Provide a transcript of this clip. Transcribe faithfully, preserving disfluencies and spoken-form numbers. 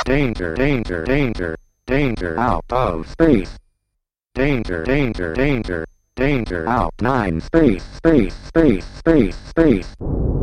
Danger, danger, danger, danger, out of space. Danger, danger, danger, danger, out, nine, space, space, space, space, space.